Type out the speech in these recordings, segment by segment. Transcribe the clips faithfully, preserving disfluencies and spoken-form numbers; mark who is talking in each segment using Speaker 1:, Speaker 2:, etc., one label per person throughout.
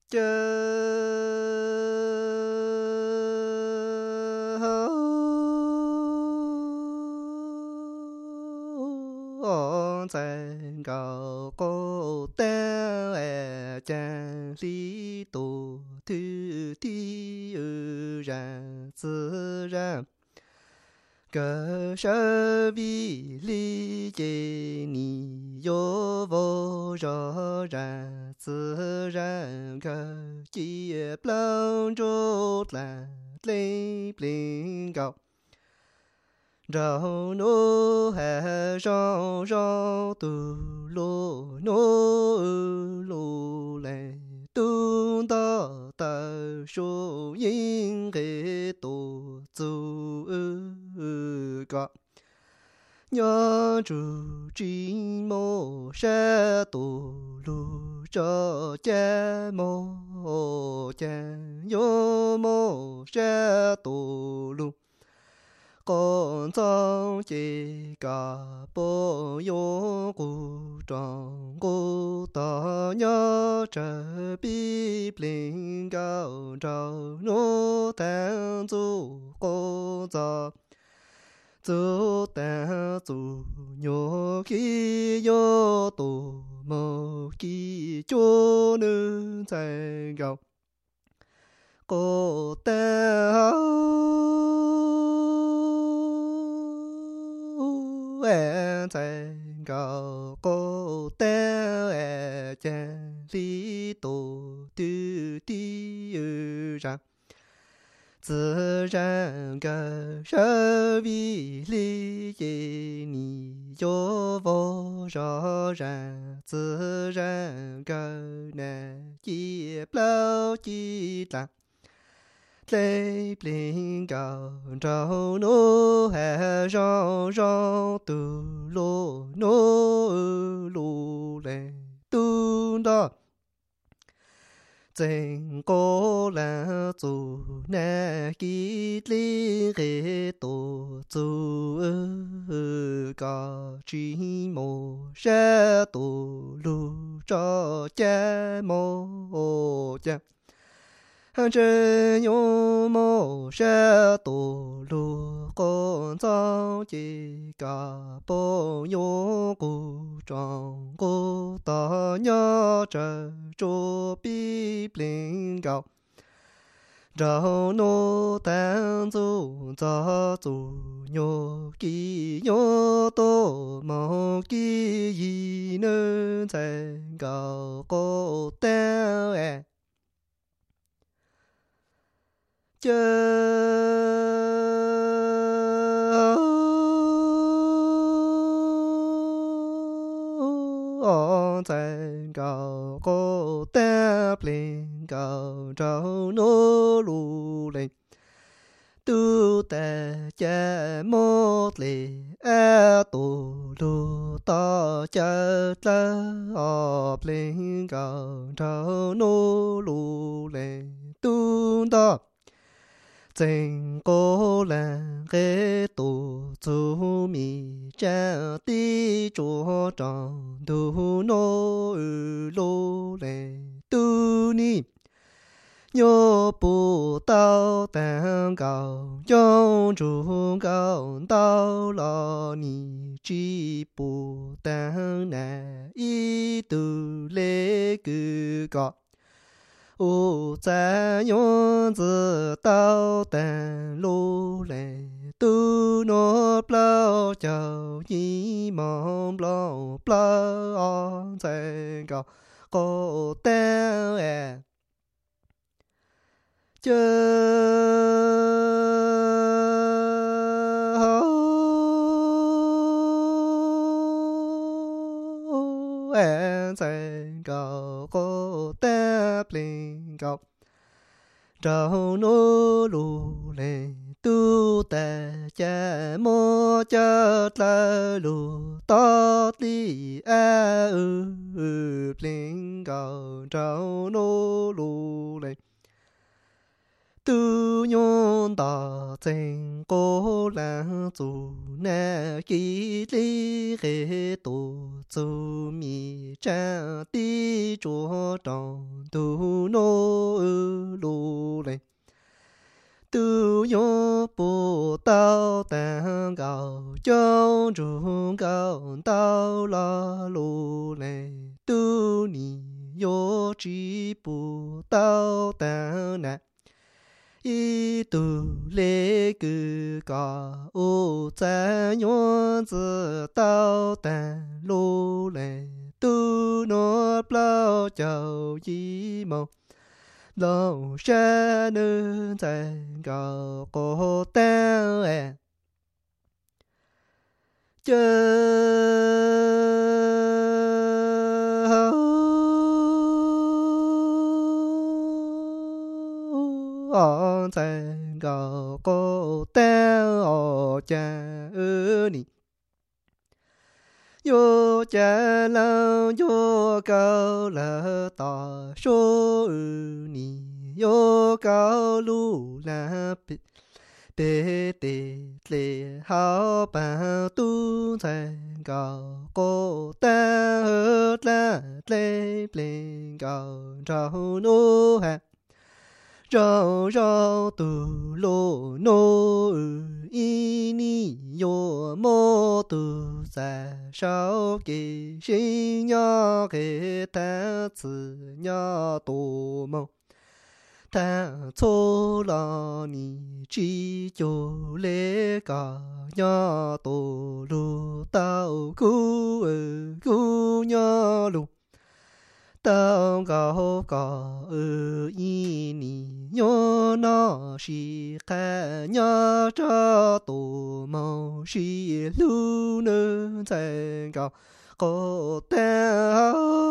Speaker 1: chớ ôn thành cầu cô ta e chan lý tổ thứ thi ư ra tự ra cơ sở vi lý chế ni yo vô rõ ra tự ra cơ chỉ plong chốt là lên lên cầu rau nô hà rau rau tu lô nô lô lệ tu ta ta số yên cái tổ tu cả nhớ chủ chỉ mô sa tu lu cho cha mô cha yo mô sa tu lu con trong chỉ cả bộ yêu cụ trong cụ ta nhớ trở bi linh cao trào nô tan du cô già du tan du nhớ khi yo tu mơ khi cho nữ thành gạo cô ta em thành cầu cô ta em chân lý tổ tư tí ư ra tự然个社会理解你就不rõ ràng自然个难接不记得lấy bình cao trao nô hà rau rau tu lô nô lô lệ tu đó tình cô là chủ nè kỹ lý ghê tổ chủ cả chỉ mô sẽ tổ lù cho cha mô cha hàng chân nhô mô sẽ tổ lù con cháu chỉ cả bộ nhô cụ trong cụ ta nhớ trở cho bi linh gạo rau nô tan du za du nhô kỳ nhô tô mô kỳ y nơ thành gạo cô ta e thành cầu cô ta lên cầu trâu nô lù lên tu ta cha một lì a tu lù ta cha ta ọp lên cầu trâu nô lù lên tu ta tình cô là cái tổ chú mi cha tí chúa trong tu nô lô lệ tu ni nhớ bù tao tàng cao trong chú cao tao lo ni chỉ bù tàng nà ý tu lê cư gọ ô cha nhon zì tao tàn lô lệ tu nô plau chào nhí mong plau plau on thành cầu cô tao e chớ em thành cầu cô ta linh cầu trao nô lù lệ tu ta cha mô cha la lù ta li a ư linh cầu trao nô lù lệ tu nhon ta tình cô là chủ nè kỹ lý ghê tổ chủ mi cha tí chúa trong tu nô tao tàn gạo trong trung gạo tao la lô này tu ni yo chỉ bù tao tàn nè y tu lê cư cả ô在院子tao tàn lô này tu nó bao chào y mong lòng xa nơi在搞cổ tao à chờ ở在搞cổ tao ở cha ơ nì yo cha lao yo cao là ta số ni yo cao lu là bê bê tê lê hao bao tu thành cao cô ta hết là lê lê cao trao nô ha rau rau tu lô nô y ni yo mô tu sa sao kỳ sinh nhá kế ta tử nhá tổ mong ta chô la ni chi cho lê cả nhá tổ lu tao cu cu nhá lu tao gạo cả ở y ni nhớ nó xì khai nhớ cho tổ màu xì lu nơ tại gạo có tao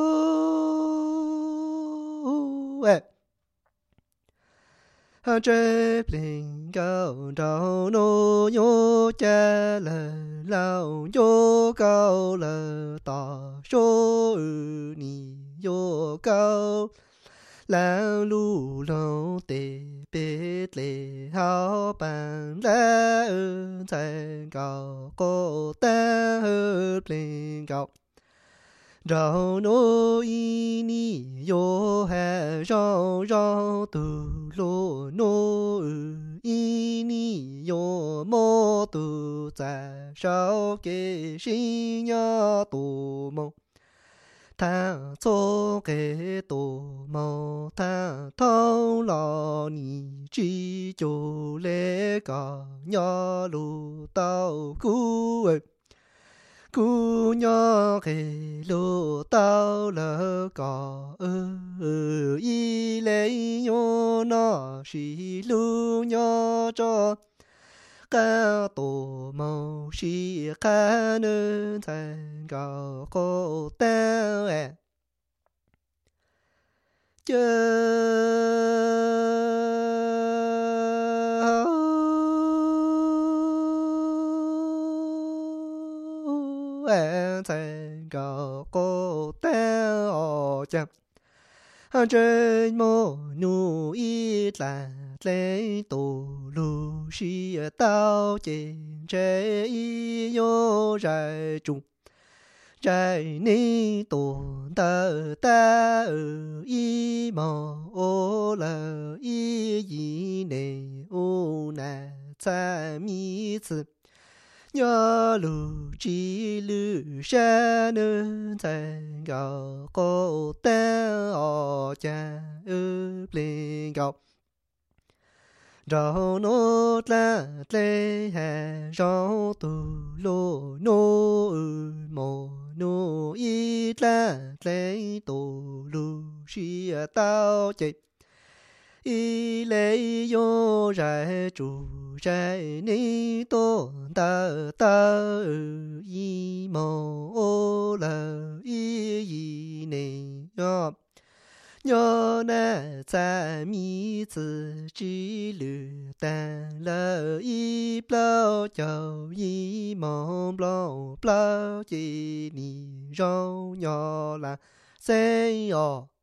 Speaker 1: hà chế bình gạo trao nô nhô cha là lao nhô cao là ta số ni yo cao lao lu lâu tê bê lê hao bàn lá ơ tại gạo cô ta hơ bình gạo rau nô y ni yo ha rau rau tu lô nô y ni yo mô tu za sao kế sinh nhá tu mong ta cho kế tu mong ta thâu lo ni chi cho lê cả nhá lu tao cu cu nhá kề lô tao lơ cỏ ơ y lê nhô nó xì lu nhá cho ca tổ màu xì ca nơ thành gạo cô tao à chờ thành gạo cô tao chăm trên mô nu y là lấy tổ lu xì tao trên chế y yo trái trung trái ni tổ ta ta ở y mò ô là y y nè ô nà cha mi tử nhớ lu chi lu sa nơ thành gạo cô ta ở cha ơ lên gạo rau nô la lê hà rau tu lô nô mô nô y la lê tổ lu xì tao chạy y lê yo ra chủ ra ni tô ta ta y mô ô la y y nè yo nhớ na cha mi tử chỉ lử ta lơ y bao chào y mong bao bao chỉ ni rau nhỏ là xe nhỏ